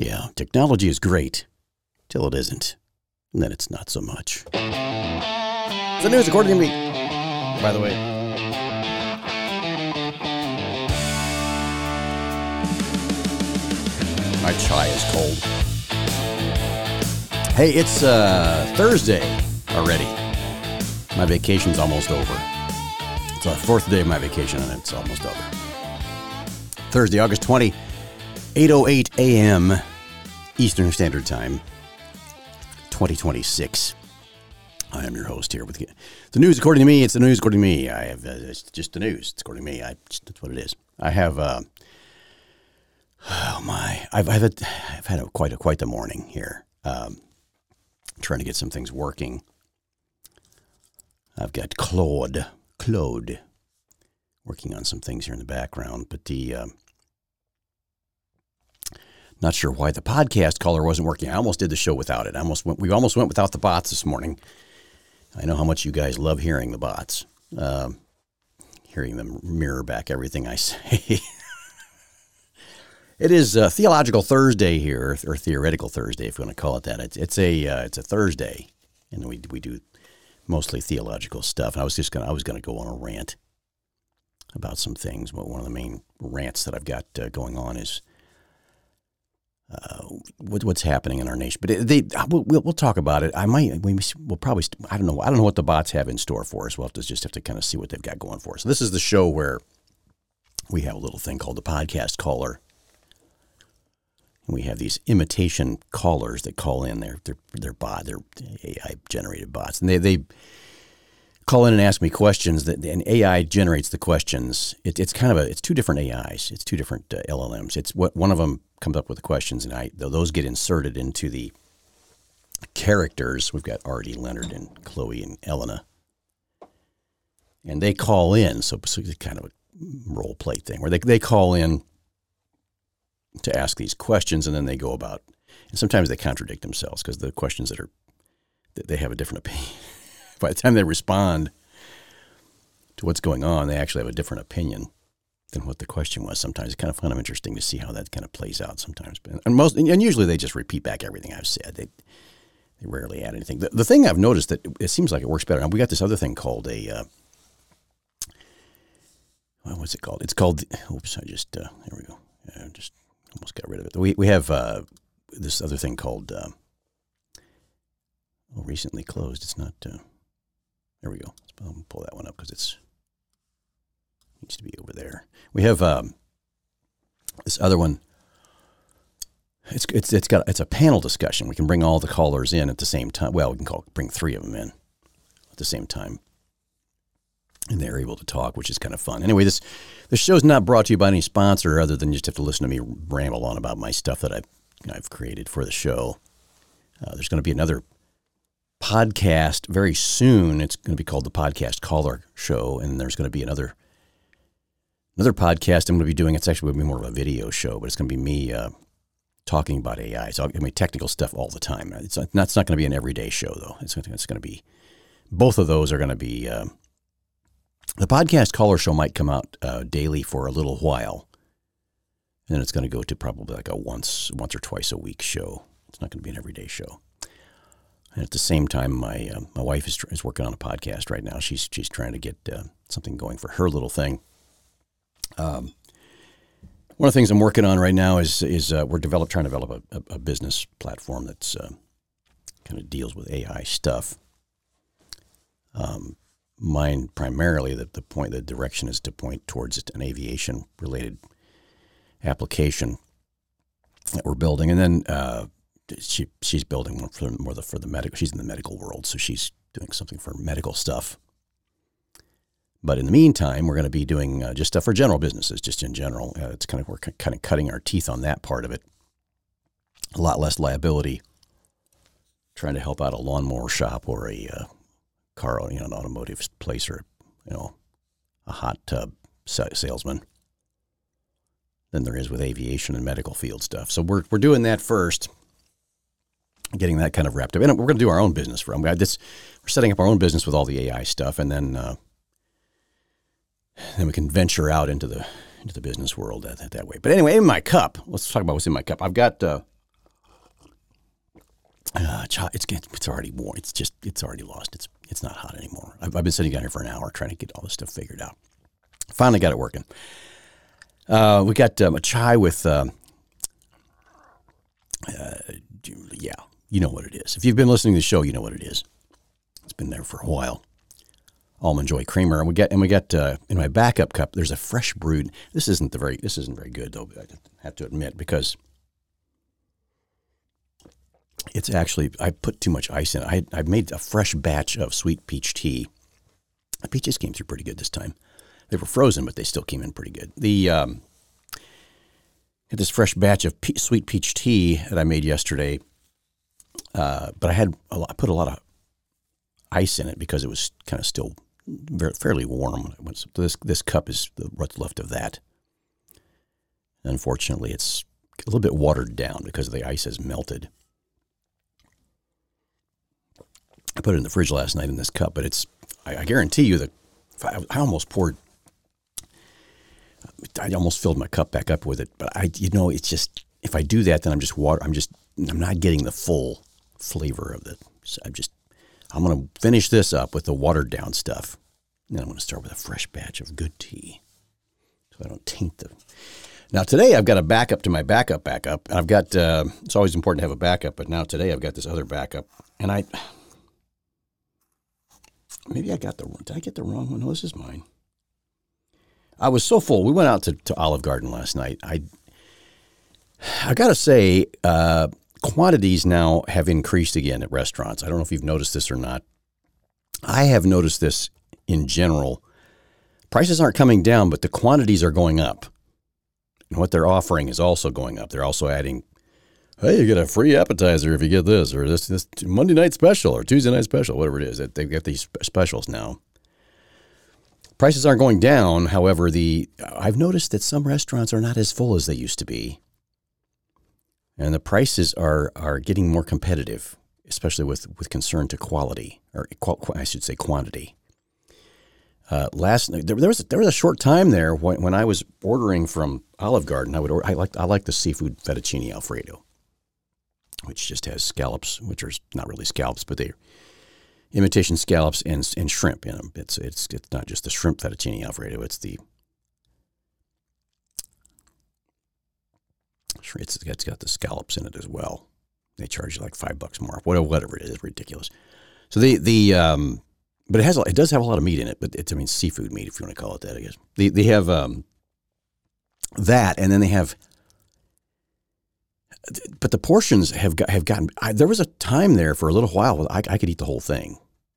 Yeah, technology is great till it isn't. And then it's not so much. The news according to me, by the way. My chai is cold. Hey, it's Thursday already. My vacation's almost over. It's the fourth day of my vacation and it's almost over. Thursday, August 20, 8:08 a.m. Eastern Standard Time, 2026. I am your host here with the news according to me. It's the news according to me. I have it's just the news. It's according to me. That's what it is. I have I've had quite the morning here. Trying to get some things working. I've got Claude working on some things here in the background, but not sure why the podcast caller wasn't working. I almost did the show without it. We almost went without the bots this morning. I know how much you guys love hearing the bots, hearing them mirror back everything I say. It is Theological Thursday here, or Theoretical Thursday, if you want to call it that. It's a Thursday, and we do mostly theological stuff. And I was gonna go on a rant about some things. But one of the main rants that I've got going on is what's happening in our nation. But we'll talk about it. We'll probably, I don't know what the bots have in store for us. We'll just have to kind of see what they've got going for us. So this is the show where we have a little thing called the podcast caller. And we have these imitation callers that call in. They're AI generated bots, and they call in and ask me questions. And AI generates the questions. It's two different AIs. It's two different LLMs. It's what one of them comes up with the questions, and those get inserted into the characters. We've got Artie, Leonard, and Chloe, and Elena, and they call in. So it's kind of a role play thing where they call in to ask these questions, and then they go about, and sometimes they contradict themselves because the questions that they have a different opinion. By the time they respond to what's going on, they actually have a different opinion than what the question was. Sometimes it's kind of interesting to see how that kind of plays out sometimes. And usually they just repeat back everything I've said. They rarely add anything. The thing I've noticed that it seems like it works better. We got this other thing called what's it called? It's called, there we go. Just almost got rid of it. We have this other thing called, recently closed. It's not, there we go. I'll pull that one up because it needs to be over there. We have this other one. It's a panel discussion. We can bring all the callers in at the same time. Well, we can bring three of them in at the same time. And they're able to talk, which is kind of fun. Anyway, this show's not brought to you by any sponsor other than you just have to listen to me ramble on about my stuff that I've created for the show. There's going to be another podcast very soon. It's going to be called the Podcast Caller Show, and there's going to be another podcast I'm going to be doing. It's actually going to be more of a video show, but it's going to be me talking about AI. So technical stuff all the time. It's not going to be an everyday show, though. It's going to be, both of those are going to be, the Podcast Caller Show might come out daily for a little while, and then it's going to go to probably like a once or twice a week show. It's not going to be an everyday show. And at the same time, my wife is working on a podcast right now. She's trying to get something going for her little thing. One of the things I'm working on right now is we're trying to develop a business platform that's kind of deals with AI stuff. Mine primarily, the direction is to point towards an aviation related application that we're building, and then she's building one for the medical. She's in the medical world, so she's doing something for medical stuff. But in the meantime, we're going to be doing just stuff for general businesses, just in general. We're kind of cutting our teeth on that part of it. A lot less liability. Trying to help out a lawnmower shop or a car, an automotive place, or a hot tub salesman than there is with aviation and medical field stuff. So we're doing that first, getting that kind of wrapped up. And we're going to do our own business we're setting up our own business with all the AI stuff, and then we can venture out into the business world that way. But anyway, in my cup, let's talk about what's in my cup. I've got It's already warm. It's already lost. It's not hot anymore. I've been sitting down here for an hour trying to get all this stuff figured out. Finally got it working. We got a chai with, yeah, you know what it is. If you've been listening to the show, you know what it is. It's been there for a while. Almond Joy creamer, and we got in my backup cup. There's a fresh brewed. This isn't very good though. I have to admit, because it's actually, I put too much ice in it. I made a fresh batch of sweet peach tea. The peaches came through pretty good this time. They were frozen, but they still came in pretty good. Had this fresh batch of sweet peach tea that I made yesterday, but I put a lot of ice in it because it was kind of still fairly warm. This cup is what's left of that. Unfortunately, it's a little bit watered down because the ice has melted. I put it in the fridge last night in this cup, but I guarantee you that I almost filled my cup back up with it. But it's just, if I do that, then I'm not getting the full flavor of it. So I'm going to finish this up with the watered down stuff. And then I'm going to start with a fresh batch of good tea, so I don't taint them. Now today I've got a backup to my backup. And I've got, it's always important to have a backup, but now today I've got this other backup. And did I get the wrong one? No, this is mine. I was so full. We went out to Olive Garden last night. I got to say, quantities now have increased again at restaurants. I don't know if you've noticed this or not. I have noticed this in general. Prices aren't coming down, but the quantities are going up. And what they're offering is also going up. They're also adding, hey, you get a free appetizer if you get this, or this Monday night special, or Tuesday night special, whatever it is. They've got these specials now. Prices aren't going down. However, I've noticed that some restaurants are not as full as they used to be. And the prices are getting more competitive, especially with concern to quality, or I should say quantity. Last night there was a short time there when I was ordering from Olive Garden. I like the seafood fettuccine Alfredo, which just has scallops, which are not really scallops, but they're imitation scallops and shrimp in them. It's not just the shrimp fettuccine Alfredo. It's got the scallops in it as well. They charge you like $5 more, whatever it is. It's ridiculous. So but it does have a lot of meat in it. But it's seafood meat, if you want to call it that. I guess they have that, and then they have. But the portions have gotten. There was a time there for a little while I could eat the whole thing,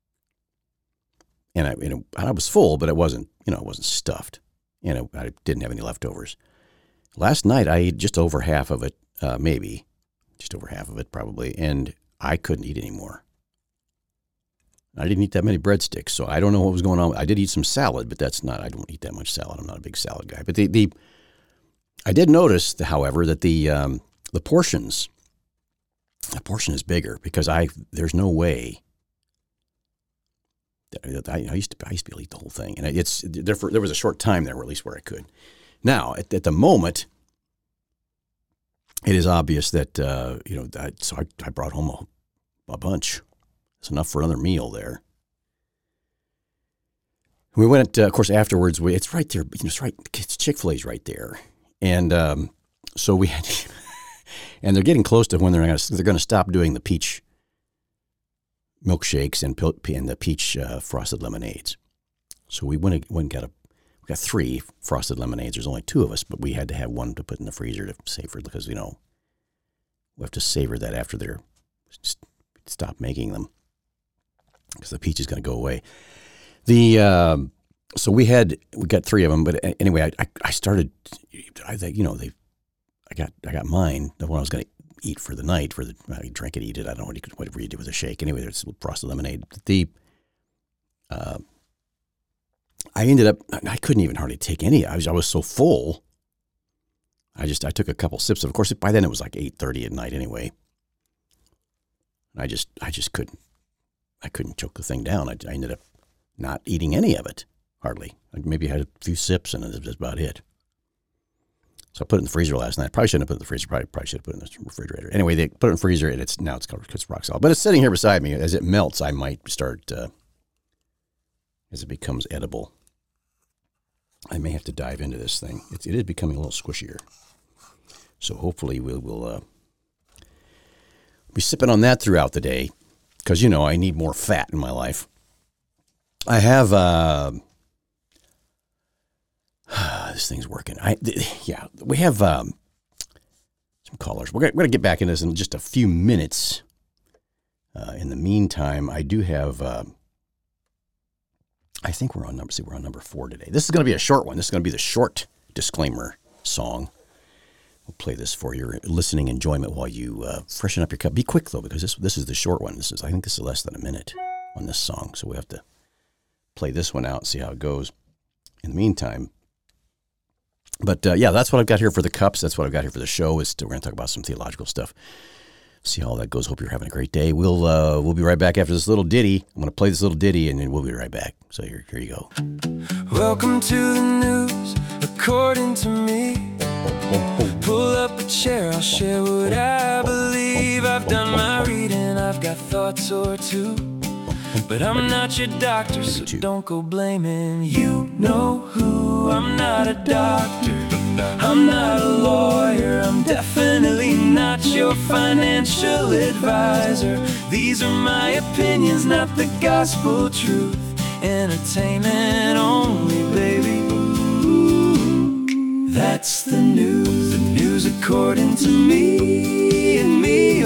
and I was full, but it wasn't stuffed, and I didn't have any leftovers. Last night I ate just over half of it, maybe just over half of it probably, and I couldn't eat anymore. I didn't eat that many breadsticks, so I don't know what was going on. I did eat some salad, but I don't eat that much salad. I'm not a big salad guy. But I did notice, however, that the portion is bigger because there's no way that I used to be able to eat the whole thing, and there was a short time there, or at least where I could. Now at the moment, it is obvious that so I brought home a bunch. It's enough for another meal there. We went, of course, afterwards. It's right there. It's right. Chick-fil-A's right there, and so we had. And they're getting close to when they're going to stop doing the peach milkshakes and the peach frosted lemonades. So we went and got 3 frosted lemonades. There's only 2 of us, but we had to have one to put in the freezer to savor, because we have to savor that after they're stop making them, because the peach is going to go away. So we got 3 of them, but anyway, I started. I got mine, the one I was going to eat for the night, I drink it, eat it. I don't know whatever you do with a shake. Anyway, there's frosted lemonade. I ended up, I couldn't even hardly take any. I was so full. I took a couple sips. Of course, by then it was like 8:30 at night anyway. I just couldn't. I couldn't choke the thing down. I ended up not eating any of it, hardly. I maybe had a few sips, and that's about it. So I put it in the freezer last night. Probably shouldn't have put it in the freezer. Probably should have put it in the refrigerator. Anyway, they put it in the freezer, and it's rock solid. But it's sitting here beside me. As it melts, I might start, as it becomes edible, I may have to dive into this thing. It is becoming a little squishier. So hopefully we'll be sipping on that throughout the day because, I need more fat in my life. I have, this thing's working. We have some callers. We're going to get back into this in just a few minutes. In the meantime, I do have, I think we're on number 4 today. This is going to be a short one. This is going to be the short disclaimer song. We'll play this for your listening enjoyment while you freshen up your cup. Be quick, though, because this is the short one. I think this is less than a minute on this song. So we have to play this one out and see how it goes. In the meantime, but that's what I've got here for the cups. That's what I've got here for the show. We're going to talk about some theological stuff. See how all that goes. Hope you're having a great day. We'll be right back after this little ditty. I'm going to play this little ditty, and then we'll be right back. So here you go. Welcome to the news, according to me. Pull up a chair, I'll share what I believe. I've done my reading, I've got thoughts or two. But I'm not your doctor, so don't go blaming. You know who, I'm not a doctor. I'm not a lawyer, I'm definitely not your financial advisor. These are my opinions, not the gospel truth. Entertainment only, baby. Ooh, that's the news according to me and me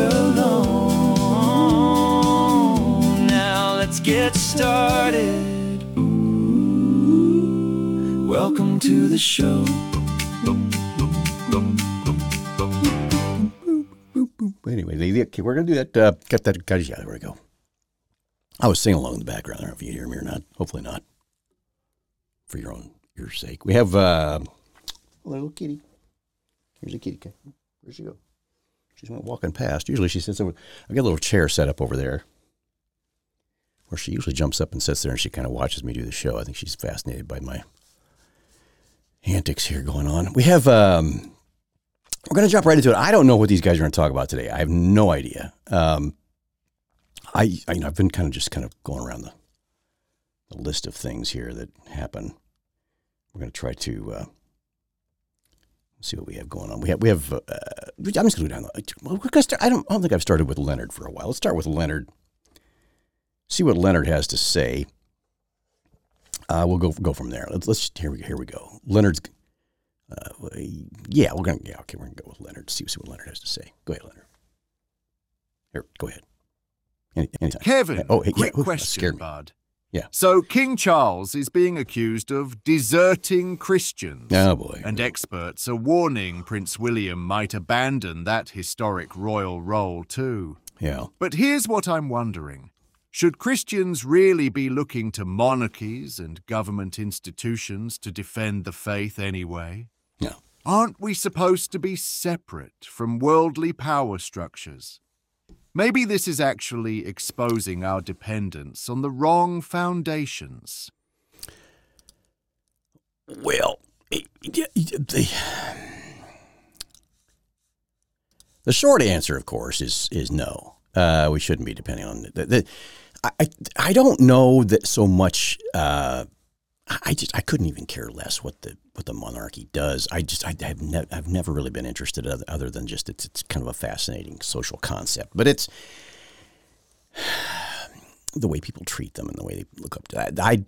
alone. Now let's get started. Ooh, welcome to the show. Anyway, we're going to do that. Got that. Yeah, there we go. I was singing along in the background. I don't know if you hear me or not. Hopefully not. For your sake. We have a little kitty. Here's a kitty. Where'd she go? She's went walking past. Usually she sits over. I've got a little chair set up over there where she usually jumps up and sits there and she kind of watches me do the show. I think she's fascinated by my antics here going on. We have, we're going to jump right into it. I don't know what these guys are going to talk about today. I have no idea. I've been kind of going around the list of things here that happen. We're going to try to see what we have going on. We have. I'm just going to go down. I don't think I've started with Leonard for a while. Let's start with Leonard. See what Leonard has to say. We'll go from there. Let's here we go. Leonard's. We're gonna go with Leonard. See what Leonard has to say. Go ahead, Leonard. Here, go ahead. Anytime. Kevin, quick question, question, bud. Yeah. So King Charles is being accused of deserting Christians. Oh, boy. And experts are warning Prince William might abandon that historic royal role too. Yeah. But here's what I'm wondering. Should Christians really be looking to monarchies and government institutions to defend the faith anyway? No. Aren't we supposed to be separate from worldly power structures? Maybe this is actually exposing our dependence on the wrong foundations. Well, the short answer, of course, is no. We shouldn't be depending on I don't know that so much. I couldn't even care less what the monarchy does. I've never really been interested other than just it's kind of a fascinating social concept. But it's the way people treat them and the way they look up to that.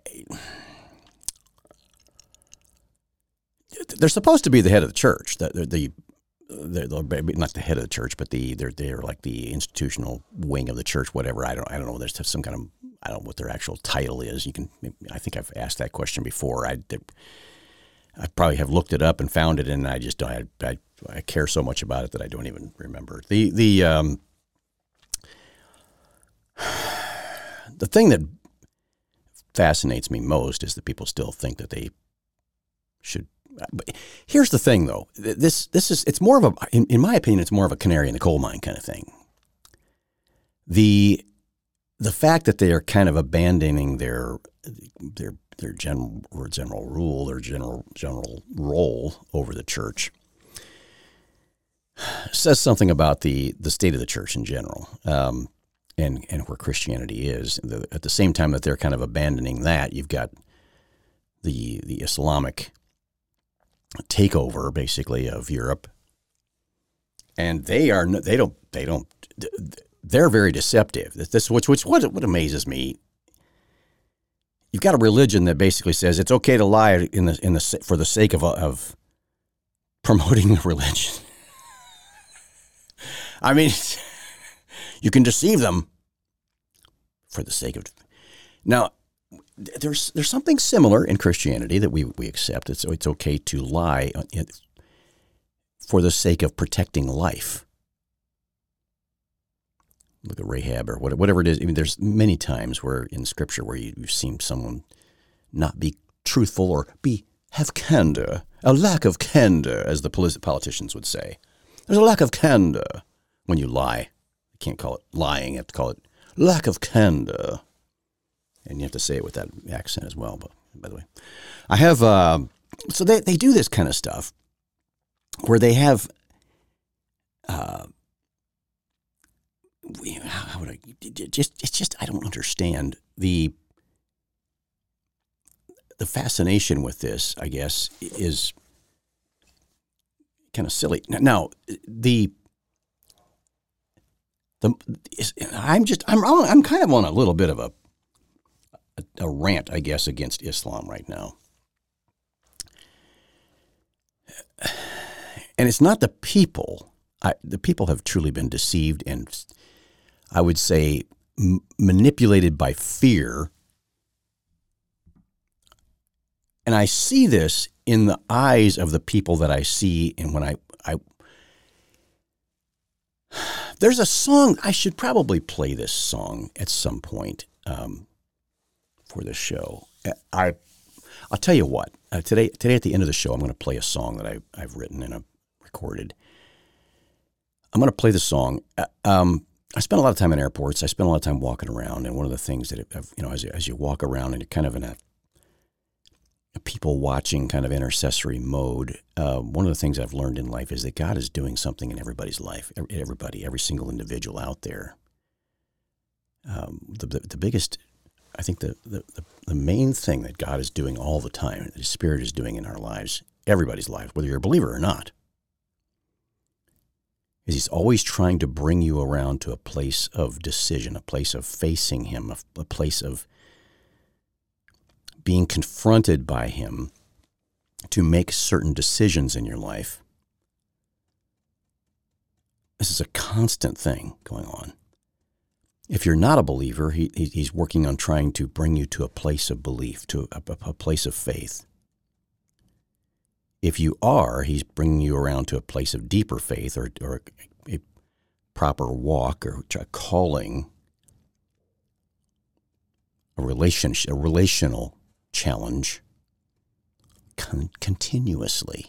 They're supposed to be the head of the church. They're not the head of the church, but they're like the institutional wing of the church. Whatever. I don't know. There's some kind of, I don't know what their actual title is. I think I've asked that question before. I probably have looked it up and found it, and I just don't. I care so much about it that I don't even remember. The thing that fascinates me most is that people still think that they should. But here's the thing, though. It's more of a, in my opinion, it's more of a canary in the coal mine kind of thing. The fact that they are kind of abandoning their general rule, their general role over the church, says something about the state of the church in general, and where Christianity is. At the same time that they're kind of abandoning that, you've got the Islamic takeover, basically, of Europe, and they're very deceptive. What amazes me. You've got a religion that basically says it's okay to lie for the sake of promoting the religion. I mean, you can deceive them for the sake of. Now, there's something similar in Christianity that we accept. It's okay to lie for the sake of protecting life. Look at Rahab or whatever it is. I mean, there's many times where in Scripture where you've seen someone not be truthful or have candor, a lack of candor, as the politicians would say. There's a lack of candor when you lie. You can't call it lying. You have to call it lack of candor. And you have to say it with that accent as well. But by the way, I have, so they do this kind of stuff where they have, how would I don't understand the fascination with this, I guess, is kind of silly. Now, I'm kind of on a little bit of a rant, I guess, against Islam right now. And it's not the people. The people have truly been deceived and, I would say, manipulated by fear. And I see this in the eyes of the people that I see, and when I there's a song, I should probably play this song at some point for this show. I'll tell you what, today at the end of the show, I'm going to play a song that I've written and I've recorded. I'm going to play the song. I spend a lot of time in airports. I spend a lot of time walking around, and one of the things that, as you walk around and you're kind of in a people watching kind of intercessory mode, one of the things I've learned in life is that God is doing something in everybody's life, every single individual out there. The biggest, I think the main thing that God is doing all the time, that His Spirit is doing in our lives, everybody's life, whether you're a believer or not, is He's always trying to bring you around to a place of decision, a place of facing Him, a place of being confronted by Him to make certain decisions in your life. This is a constant thing going on. If you're not a believer, He's working on trying to bring you to a place of belief, to a place of faith. If you are, He's bringing you around to a place of deeper faith or a proper walk or a calling, a relational challenge continuously.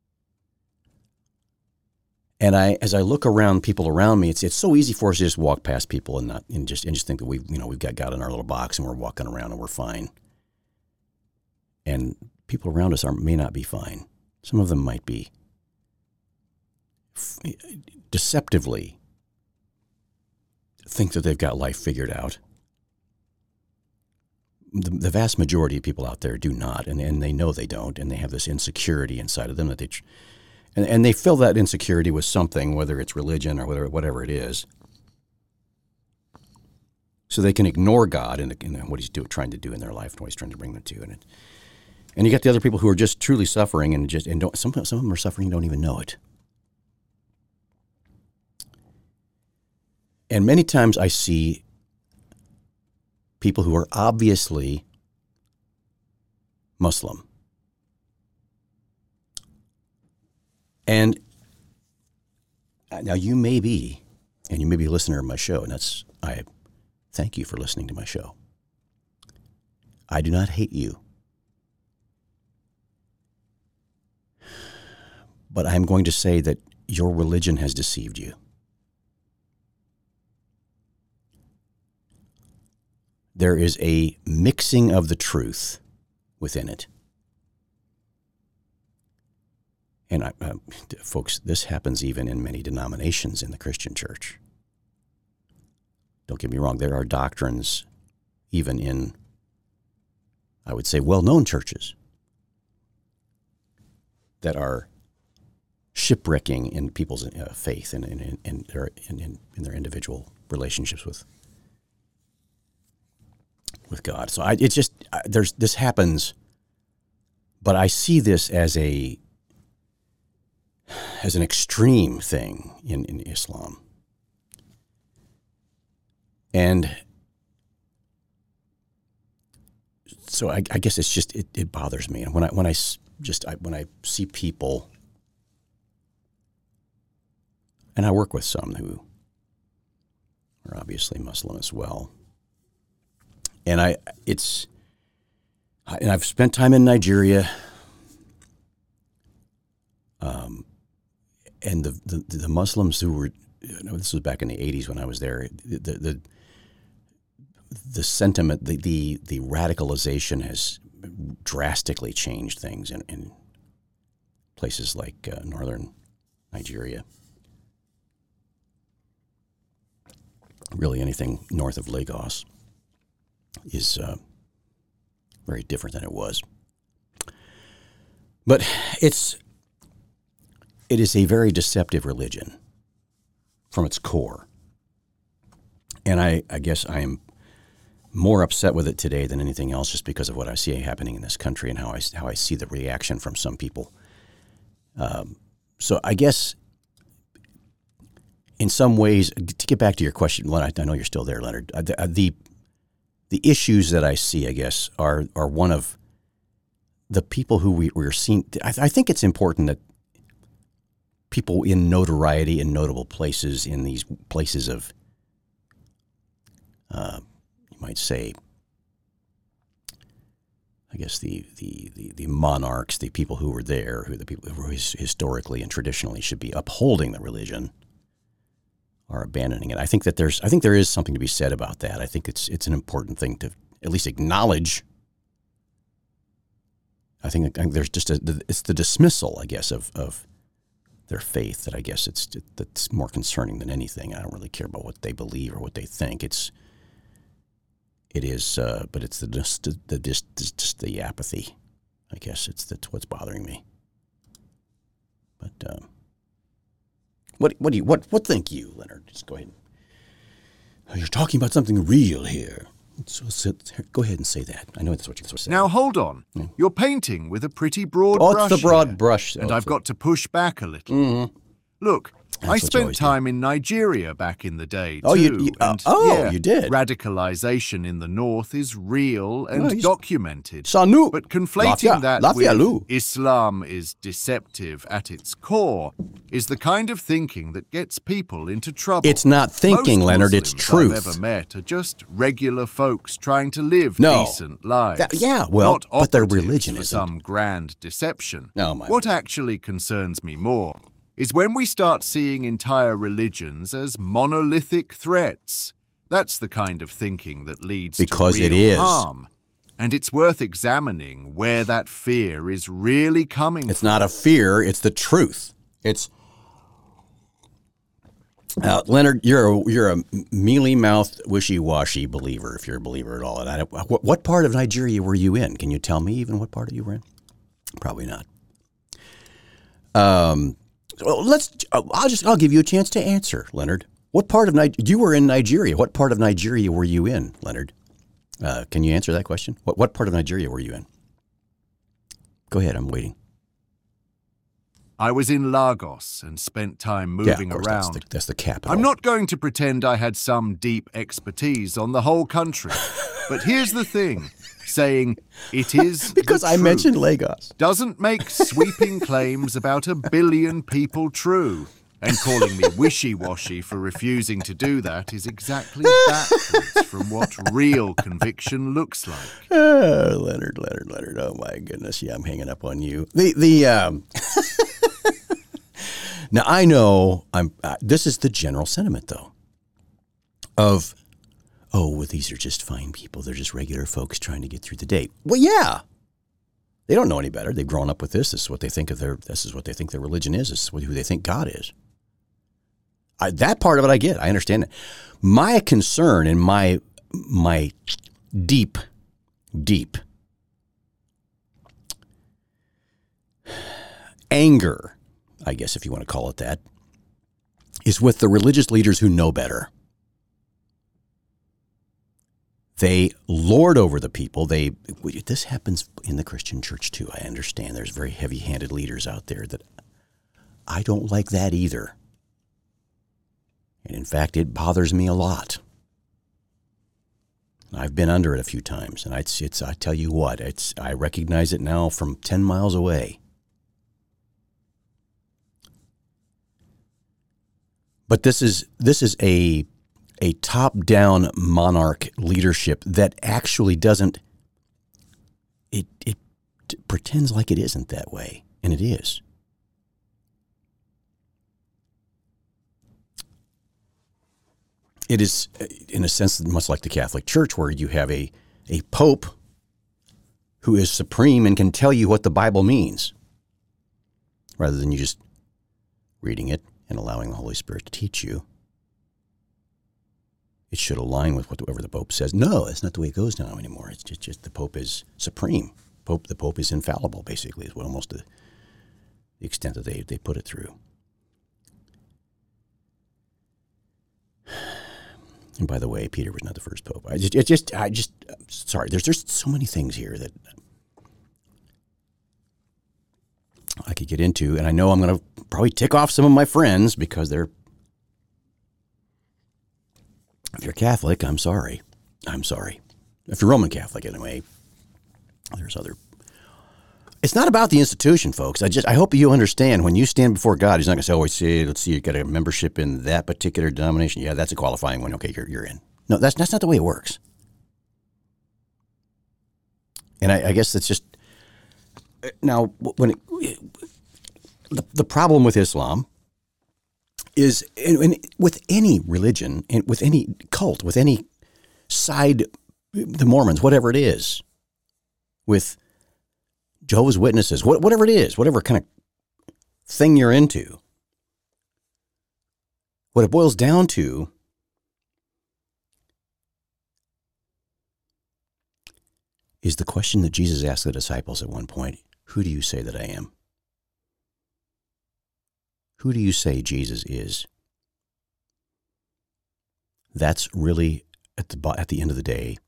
And as I look around people around me, it's so easy for us to just walk past people and just think that we've got God in our little box and we're walking around and we're fine. And people around us may not be fine. Some of them might be deceptively think that they've got life figured out. The vast majority of people out there do not, and they know they don't, and they have this insecurity inside of them that and they fill that insecurity with something, whether it's religion or whatever it is, so they can ignore God and what He's trying to do in their life and what He's trying to bring them to. And you got the other people who are just truly suffering and don't. Some of them are suffering and don't even know it. And many times I see people who are obviously Muslim. And now you may be a listener of my show, and I thank you for listening to my show. I do not hate you. But I'm going to say that your religion has deceived you. There is a mixing of the truth within it. And folks, this happens even in many denominations in the Christian church. Don't get me wrong, there are doctrines even in, I would say, well-known churches that are shipwrecking in people's faith and in their individual relationships with God. So this happens, but I see this as an extreme thing in Islam. And so I guess it's just it bothers me. And when I see people, and I work with some who are obviously Muslim as well, and I've spent time in Nigeria, and the Muslims who were, this was back in the 80s when I was there, the sentiment, the radicalization has drastically changed things in places like northern Nigeria. Really, anything north of Lagos is very different than it was. But it is a very deceptive religion from its core. And I guess I am more upset with it today than anything else, just because of what I see happening in this country and how I see the reaction from some people. So I guess in some ways, to get back to your question, Leonard, I know you're still there, Leonard. The issues that I see, I guess, are one of the people who we're seeing. I think it's important that people in notoriety in notable places, in these places of, you might say, I guess the monarchs, the people who were there, the people who historically and traditionally should be upholding the religion, are abandoning it. I think there is something to be said about that. I think it's an important thing to at least acknowledge. I think there's just it's the dismissal, I guess, of their faith that I guess that's more concerning than anything. I don't really care about what they believe or what they think. But it's just the apathy. I guess that's what's bothering me. But what think you, Leonard? Just go ahead. You're talking about something real here. So go ahead and say that. I know that's what you're supposed to say. Now hold on. Yeah. You're painting with a pretty broad brush. Oh, it's the broad brush. And I've got to push back a little. Mm-hmm. Look, I spent time in Nigeria back in the day, too. Oh, you did? Radicalization in the north is real and documented. Sanu. But conflating that with Islam is deceptive at its core is the kind of thinking that gets people into trouble. It's not thinking, Most Leonard, it's Muslims truth. I've ever met are just regular folks trying to live decent lives. But their religion is isn't. Some grand deception. Oh, my What actually concerns me more is when we start seeing entire religions as monolithic threats. That's the kind of thinking that leads to real harm. And it's worth examining where that fear is really coming from. It's not a fear, it's the truth. It's Leonard, you're a mealy-mouthed, wishy-washy believer, if you're a believer at all. And what part of Nigeria were you in? Can you tell me even what part you were in? Probably not. Well, I'll give you a chance to answer, Leonard. What part of you were in Nigeria? What part of Nigeria were you in, Leonard? Can you answer that question? What part of Nigeria were you in? Go ahead, I'm waiting. I was in Lagos and spent time moving around. That's the capital. I'm not going to pretend I had some deep expertise on the whole country. But here's the thing. Saying it is because I mentioned Lagos doesn't make sweeping claims about 1 billion people true. And calling me wishy-washy for refusing to do that is exactly backwards from what real conviction looks like. Oh, Leonard. Oh, my goodness. Yeah, I'm hanging up on you. Now, I know this is the general sentiment, though, of, these are just fine people. They're just regular folks trying to get through the day. Well, yeah. They don't know any better. They've grown up with this. This is what they think of this is what they think their religion is. This is who they think God is. That part of it I get. I understand it. My concern and my deep anger, I guess if you want to call it that, is with the religious leaders who know better. They lord over the people. This happens in the Christian church too. I understand there's very heavy-handed leaders out there that I don't like that either. And in fact, it bothers me a lot. I've been under it a few times, and I tell you what, I recognize it now from 10 miles away. But this is a top-down monarch leadership that actually doesn't, it pretends like it isn't that way, and it is. It is, in a sense, much like the Catholic Church, where you have a pope who is supreme and can tell you what the Bible means, rather than you just reading it and allowing the Holy Spirit to teach you. It should align with whatever the Pope says. No, that's not the way it goes now anymore. It's just the Pope is supreme. The Pope is infallible, basically, is what almost the extent that they put it through. And by the way, Peter was not the first Pope. Sorry, there's so many things here that I could get into, and I know I'm going to probably tick off some of my friends because if you're Catholic, I'm sorry. If you're Roman Catholic, anyway, there's other. It's not about the institution, folks. I hope you understand when you stand before God, He's not going to say, let's see, you got a membership in that particular denomination. Yeah, that's a qualifying one. Okay, you're in. No, that's not the way it works. And I guess that's just, now, the problem with Islam is, with any religion, and with any cult, with any side, the Mormons, whatever it is, with Jehovah's Witnesses, whatever it is, whatever kind of thing you're into, what it boils down to is the question that Jesus asked the disciples at one point: who do you say that I am? Who do you say Jesus is? That's really, at the end of the day,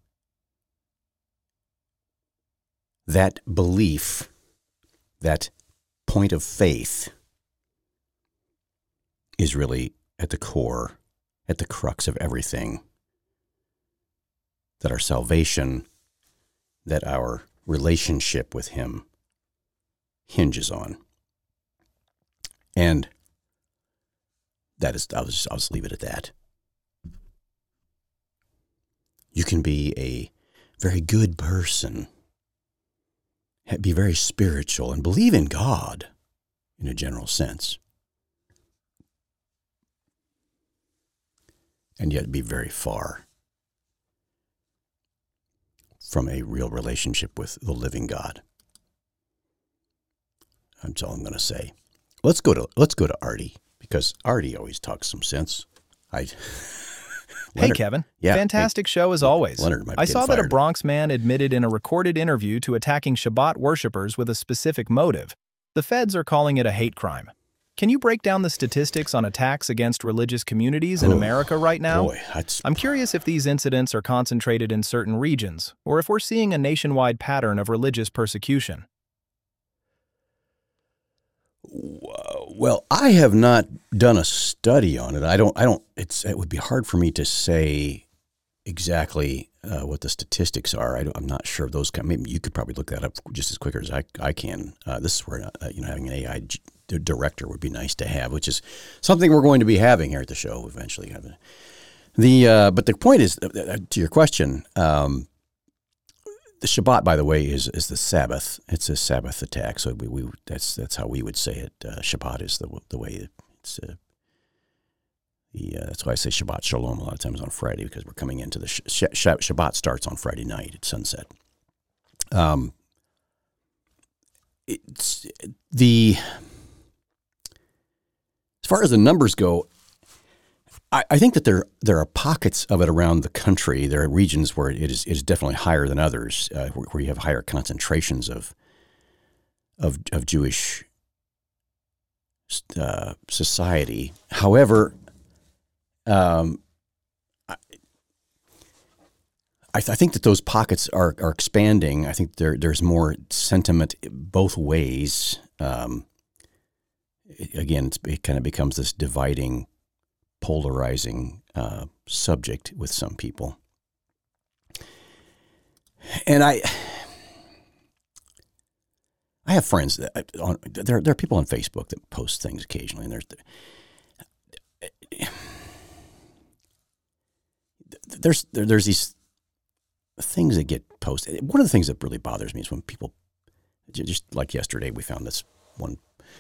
that belief, that point of faith is really at the core, at the crux of everything. That our salvation, that our relationship with Him hinges on. And that is, I'll just leave it at that. You can be a very good person, be very spiritual, and believe in God in a general sense, and yet be very far from a real relationship with the living God. That's all I'm going to say. Let's go to Artie, because Artie always talks some sense. Hey, Kevin. Yeah. Fantastic show as always. I saw that a Bronx man admitted in a recorded interview to attacking Shabbat worshipers with a specific motive. The feds are calling it a hate crime. Can you break down the statistics on attacks against religious communities in America right now? Boy, I'm curious if these incidents are concentrated in certain regions, or if we're seeing a nationwide pattern of religious persecution. Well, I have not done a study on it. It would be hard for me to say exactly what the statistics are. I'm not sure of those. Maybe you could probably look that up just as quick as I can. This is where having an AI director would be nice to have, which is something we're going to be having here at the show eventually. But the point is, to your question, the Shabbat, by the way, is the Sabbath. It's a Sabbath attack, so that's how we would say it. Shabbat is the way it's. That's why I say Shabbat Shalom a lot of times on Friday, because we're coming into the Shabbat starts on Friday night at sunset. as far as the numbers go, I think that there are pockets of it around the country. There are regions where it is definitely higher than others, where you have higher concentrations of Jewish society. However, I think that those pockets are expanding. I think there's more sentiment both ways. Again, it kind of becomes this dividing, polarizing subject with some people. And I have friends that there are people on Facebook that post things occasionally, and there's these things that get posted. One of the things that really bothers me is when people, just like yesterday, we found this one.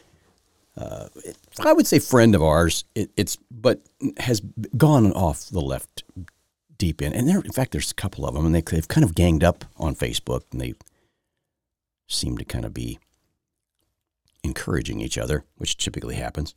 I would say friend of ours. But has gone off the left deep in, and in fact, there's a couple of them, and they've kind of ganged up on Facebook, and they seem to kind of be encouraging each other, which typically happens.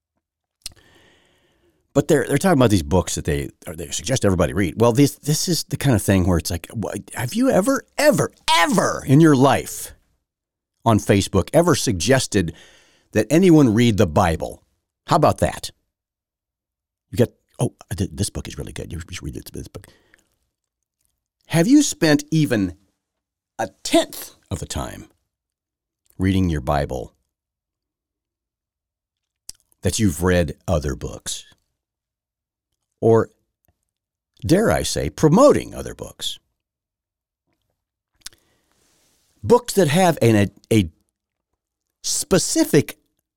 But they're talking about these books that they suggest everybody read. Well, this is the kind of thing where it's like, have you ever in your life on Facebook ever suggested that anyone read the Bible? How about that? You get, this book is really good. You should read this book. Have you spent even a tenth of the time reading your Bible that you've read other books? Or, dare I say, promoting other books? Books that have a specific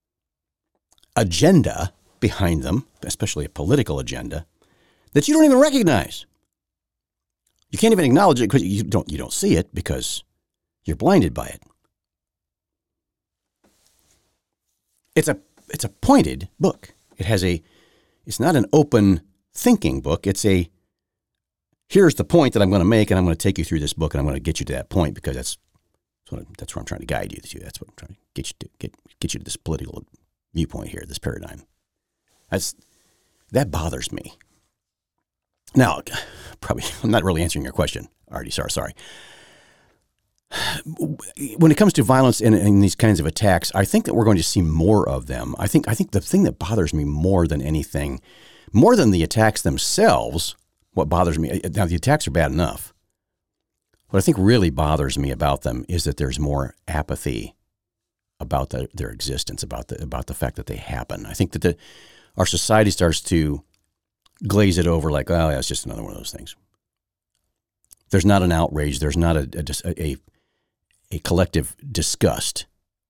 agenda behind them, especially a political agenda, that you don't even recognize. You can't even acknowledge it because you don't see it because you're blinded by it. It's a pointed book. It's not an open thinking book. It's here's the point that I'm going to make, and I'm going to take you through this book, and I'm going to get you to that point because that's where I'm trying to guide you to. That's what I'm trying to get you to this political viewpoint here, this paradigm. That bothers me. Now, probably I'm not really answering your question, Artie. Sorry. When it comes to violence and these kinds of attacks, I think that we're going to see more of them. I think the thing that bothers me more than anything, more than the attacks themselves, what bothers me, now the attacks are bad enough. What I think really bothers me about them is that there's more apathy about their existence, about the fact that they happen. I think that our society starts to glaze it over like, oh, yeah, it's just another one of those things. There's not an outrage. There's not a collective disgust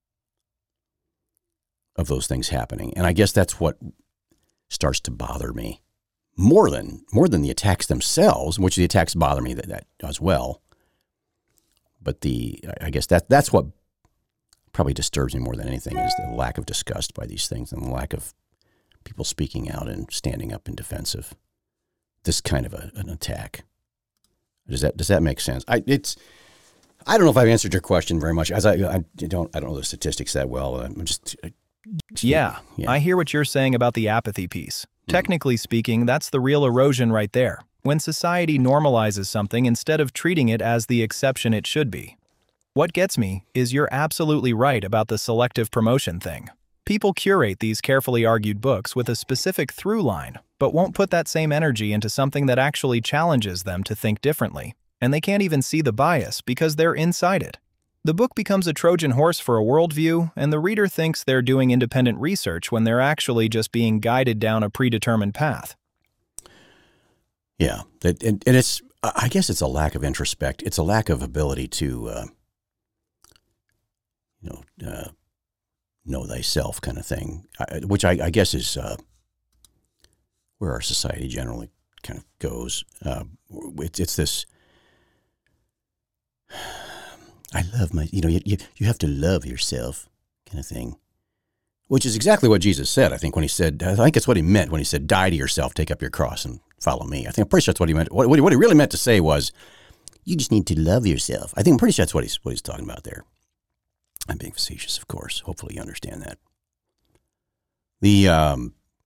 of those things happening. And I guess that's what starts to bother me more than the attacks themselves, which the attacks bother me that as well. But I guess that's what probably disturbs me more than anything is the lack of disgust by these things and the lack of people speaking out and standing up in defense of this kind of an attack. Does that make sense? I don't know if I've answered your question very much, as I don't know the statistics that well. I'm just yeah. I hear what you're saying about the apathy piece. Technically speaking, that's the real erosion right there. When society normalizes something instead of treating it as the exception it should be. What gets me is you're absolutely right about the selective promotion thing. People curate these carefully argued books with a specific through line, but won't put that same energy into something that actually challenges them to think differently. And they can't even see the bias because they're inside it. The book becomes a Trojan horse for a worldview, and the reader thinks they're doing independent research when they're actually just being guided down a predetermined path. Yeah, and it's, I guess it's a lack of introspect. It's a lack of ability to, know thyself kind of thing, which I guess is where our society generally kind of goes. It's this, I love my, you have to love yourself kind of thing, which is exactly what Jesus said, I think, when he said, I think it's what he meant when he said, die to yourself, take up your cross and follow me. I'm pretty sure that's what he meant. What he really meant to say was, you just need to love yourself. I'm pretty sure that's what he's talking about there. I'm being facetious, of course. Hopefully you understand that. Yeah.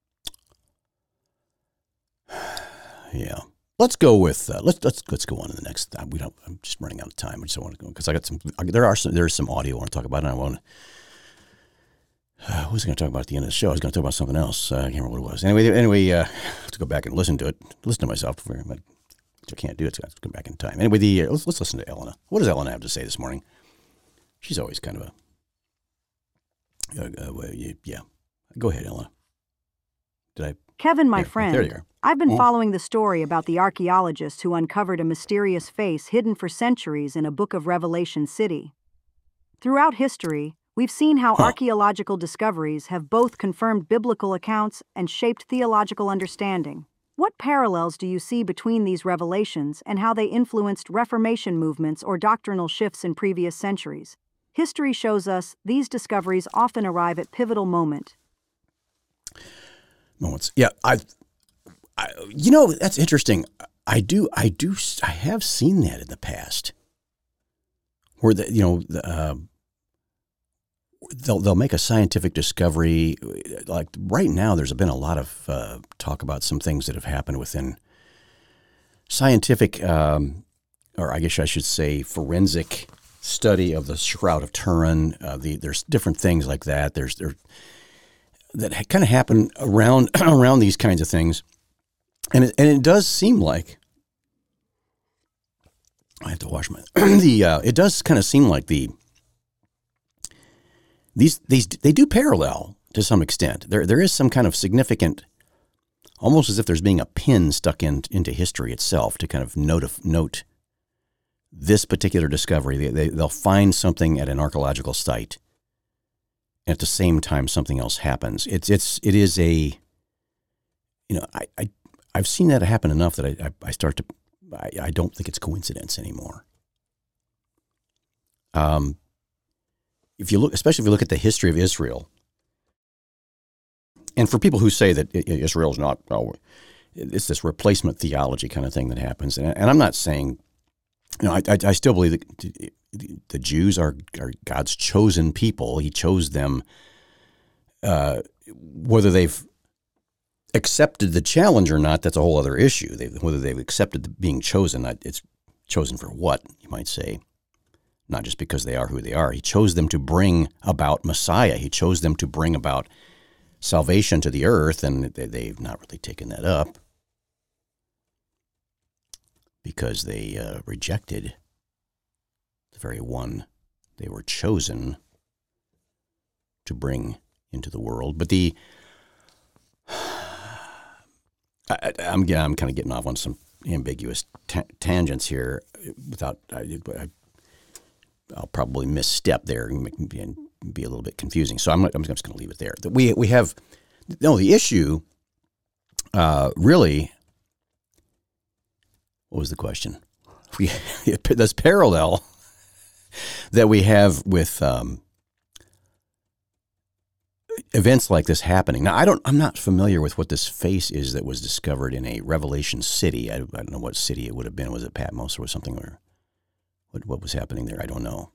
Let's go with let's go on to the next. I'm just running out of time. I just want to go because I got some. There's some audio I want to talk about, and I want. What was I going to talk about at the end of the show? I was going to talk about something else. I can't remember what it was. Anyway, I have to go back and listen to myself. But I can't do it. So I have to go back in time. Anyway, let's listen to Elena. What does Elena have to say this morning? She's always kind of yeah. Go ahead, Elena. Kevin, my friend, there you are. I've been following the story about the archaeologist who uncovered a mysterious face hidden for centuries in a Book of Revelation city. Throughout history, we've seen how archaeological discoveries have both confirmed biblical accounts and shaped theological understanding. What parallels do you see between these revelations and how they influenced Reformation movements or doctrinal shifts in previous centuries? History shows us these discoveries often arrive at pivotal moments. Yeah, that's interesting. I have seen that in the past, where they'll make a scientific discovery. Like right now, there's been a lot of talk about some things that have happened within scientific, or I guess I should say, forensic study of the Shroud of Turin. There's different things like that. That kind of happen around these kinds of things, and it does seem like I have to wash my it does kind of seem like they do parallel to some extent. There is some kind of significant, almost as if there's being a pin stuck into history itself to kind of note this particular discovery. They'll find something at an archaeological site. At the same time, something else happens. It is a, I've seen that happen enough that I don't think it's coincidence anymore. Especially if you look at the history of Israel, and for people who say that Israel's not, it's this replacement theology kind of thing that happens, and I'm not saying, I still believe that the Jews are God's chosen people. He chose them. Whether they've accepted the challenge or not, that's a whole other issue. Whether they've accepted being chosen, it's chosen for what, you might say. Not just because they are who they are. He chose them to bring about Messiah. He chose them to bring about salvation to the earth, and they've not really taken that up because they rejected the very one they were chosen to bring into the world. But I'm kind of getting off on some ambiguous tangents here. I'll probably misstep there and be a little bit confusing. So I'm just going to leave it there. We have the issue. Really, what was the question? This parallel that we have with events like this happening. Now, I'm not familiar with what this face is that was discovered in a Revelation city. I don't know what city it would have been. Was it Patmos or something? Or what was happening there? I don't know.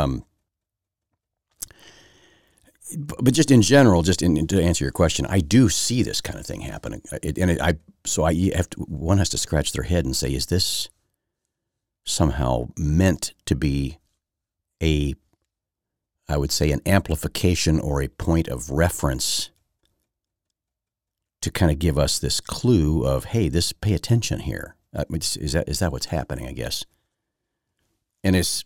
But just in general, to answer your question, I do see this kind of thing happening. One has to scratch their head and say, is this somehow meant to be I would say an amplification or a point of reference to kind of give us this clue of, hey, pay attention here. Is that what's happening, I guess? And it's,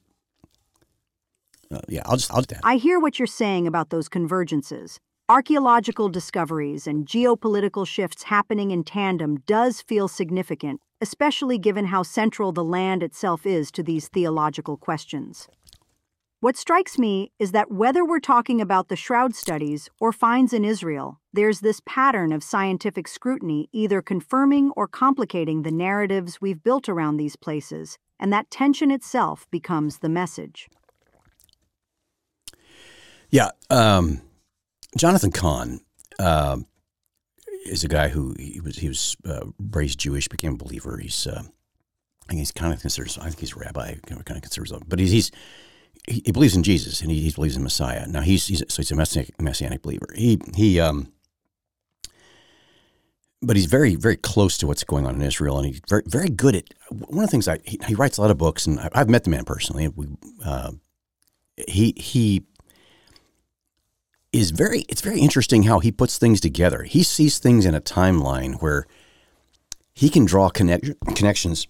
I'll do that. I hear what you're saying about those convergences. Archaeological discoveries and geopolitical shifts happening in tandem does feel significant, especially given how central the land itself is to these theological questions. What strikes me is that whether we're talking about the Shroud studies or finds in Israel, there's this pattern of scientific scrutiny either confirming or complicating the narratives we've built around these places, and that tension itself becomes the message. Yeah, Jonathan Cahn is a guy who he was raised Jewish, became a believer. I think he's kind of considered. I think he's a rabbi, kind of considers himself, but he's he believes in Jesus, and he believes in Messiah. Now he's a messianic believer. But he's very, very close to what's going on in Israel, and he's very, very good at one of the things. He writes a lot of books, and I've met the man personally. He is very. It's very interesting how he puts things together. He sees things in a timeline where he can draw connections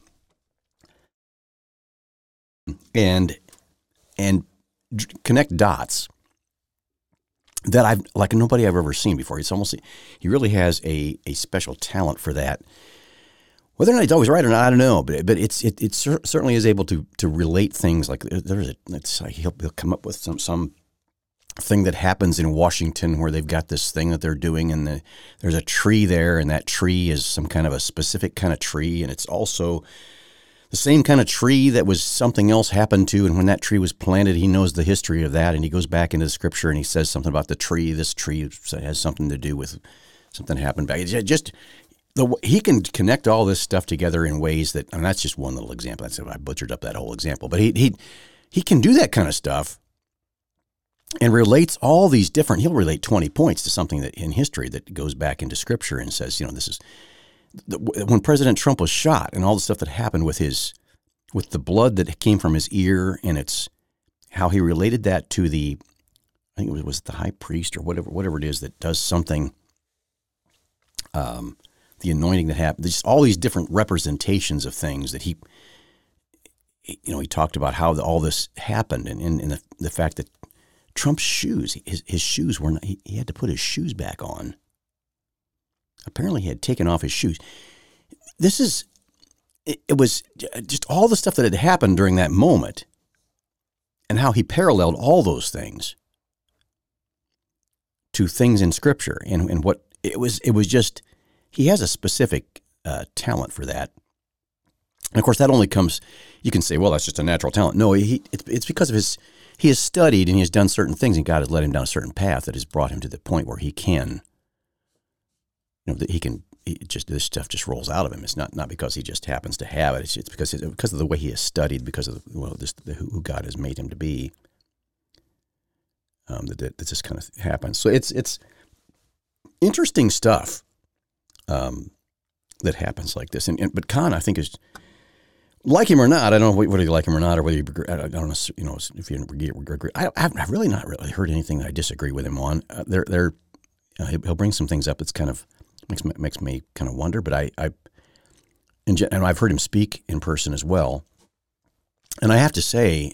and connect dots that like nobody I've ever seen before. He really has a special talent for that. Whether or not he's always right or not, I don't know. But it certainly is able to relate things. Like it's like he'll come up with some thing that happens in Washington where they've got this thing that they're doing, and there's a tree there, and that tree is some kind of a specific kind of tree, and it's also the same kind of tree that was something else happened to, and when that tree was planted, he knows the history of that, and he goes back into the scripture and he says something about the tree. This tree has something to do with something happened back. He can connect all this stuff together in ways that, and that's just one little example. I butchered up that whole example, but he can do that kind of stuff and relates all these different. He'll relate 20 points to something that in history that goes back into scripture and says, this is. When President Trump was shot and all the stuff that happened with the blood that came from his ear, and it's how he related that to I think it was the high priest or whatever it is that does something, the anointing that happened. There's all these different representations of things that he talked about how all this happened, and the fact that Trump's shoes, his shoes were not, he had to put his shoes back on. Apparently he had taken off his shoes. It was just all the stuff that had happened during that moment and how he paralleled all those things to things in Scripture. And what it was just, he has a specific talent for that. And of course that only comes, you can say, well, that's just a natural talent. No, it's because of he has studied and he has done certain things, and God has led him down a certain path that has brought him to the point where he can, that this stuff just rolls out of him. It's not because he just happens to have it. It's because of the way he has studied, because of who God has made him to be. That this kind of happens. So it's interesting stuff that happens like this. But Khan, I think, is, like him or not. I don't know whether you like him or not, or whether I don't know. If you agree. I've really not really heard anything that I disagree with him on. He'll bring some things up that's kind of makes me kind of wonder, but and I've heard him speak in person as well, and I have to say,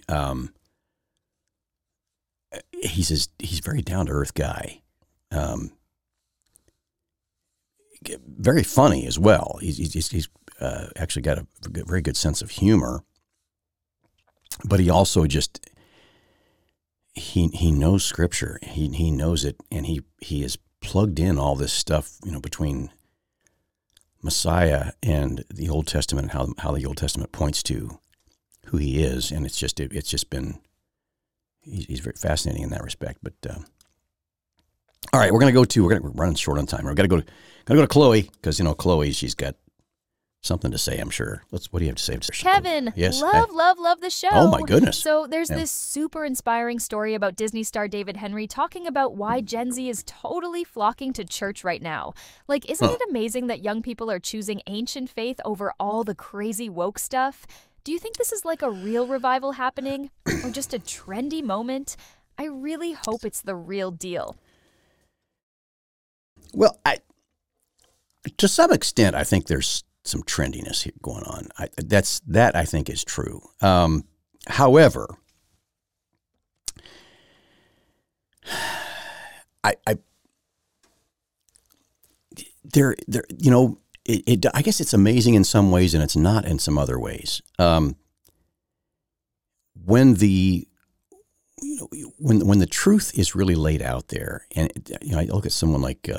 he's a very down to earth guy, very funny as well. He's actually got a very good sense of humor, but he also just he knows Scripture. He knows it, and he is plugged in all this stuff, between Messiah and the Old Testament, and how the Old Testament points to who he is, and it's just been he's very fascinating in that respect. But all right, we're running short on time. We're gonna go to Chloe, because Chloe, she's got something to say, I'm sure. What do you have to say? Kevin, yes. Love the show. Oh, my goodness. So there's this super inspiring story about Disney star David Henry talking about why Gen Z is totally flocking to church right now. Like, isn't it amazing that young people are choosing ancient faith over all the crazy woke stuff? Do you think this is like a real revival happening, or just a trendy moment? I really hope it's the real deal. Well, to some extent, I think there's some trendiness here going on. That I think is true. However, I guess it's amazing in some ways, and it's not in some other ways. When the truth is really laid out there, and I look at someone like